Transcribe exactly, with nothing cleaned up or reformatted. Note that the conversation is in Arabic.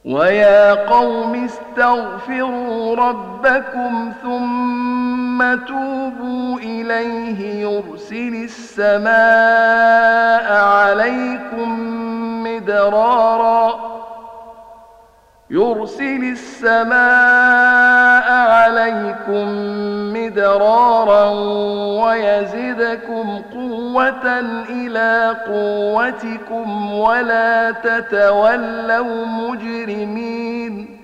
ويا قوم استغفروا ربكم ثم توبوا إليه يرسل السماء عليكم مدرارا يرسل السماء عليكم مدرارا ويزدكم قوة إلى قوتكم ولا تتولوا مجرمين